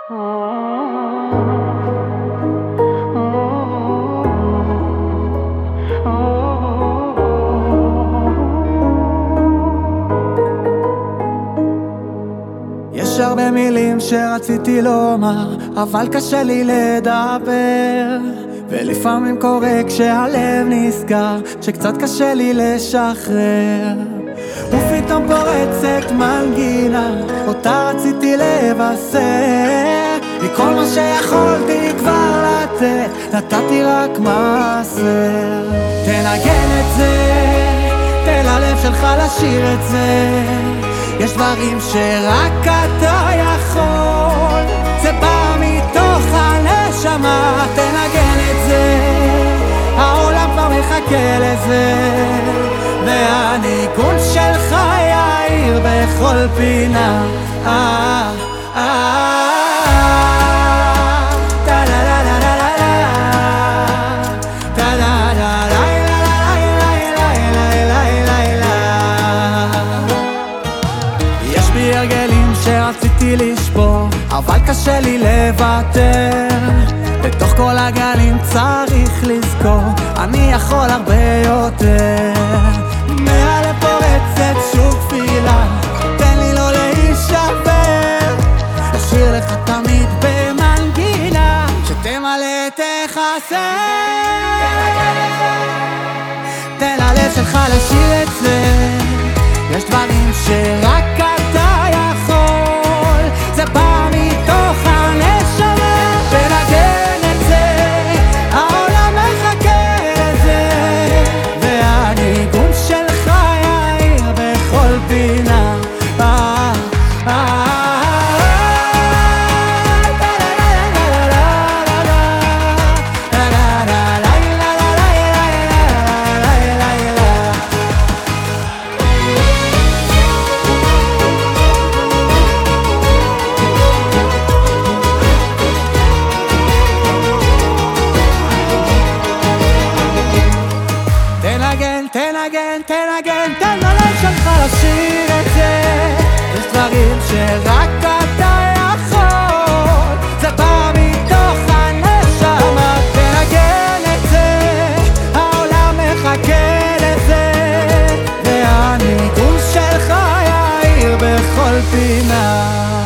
יש הרבה מילים שרציתי לומר, אבל קשה לי לדבר, ולפעמים קורה כשהלב נסגר, שקצת קשה לי לשחרר. ופתאום פורצת מנגינה, אותה רציתי לבשר, מכל מה שיכולתי כבר לתת, נתתי רק מעשר. תנגן את זה, תן ללב שלך לשיר את זה, יש דברים שרק אתה יכול, זה בא מתוך הנשמה. תנגן את זה, העולם כבר מחכה לזה, והניגון שלך יאיר בכל פינה. יש בי הרגלים שרציתי לשבור, אבל קשה לי לוותר, בתוך כל הגלים צריך לזכור, אני יכול הרבה יותר. מהלב פורצת שוב תפילה, תן לי לא להישבר, אשאיר לך תמיד במנגינה שתמלא תחסר. תן ללב שלך לשיר את זה, יש דברים שרק אתה יכול, זה בא מתוך הנשמה. תנגן את זה, העולם מחכה לזה, והניגון שלך יאיר בכל פינה. תנגן, תן ללב שלך לשיר את זה, יש דברים שרק אתה יכול, זה בא מתוך הנשמה. תנגן את זה, העולם מחכה לזה, והניגון שלך יאיר בכל פינה.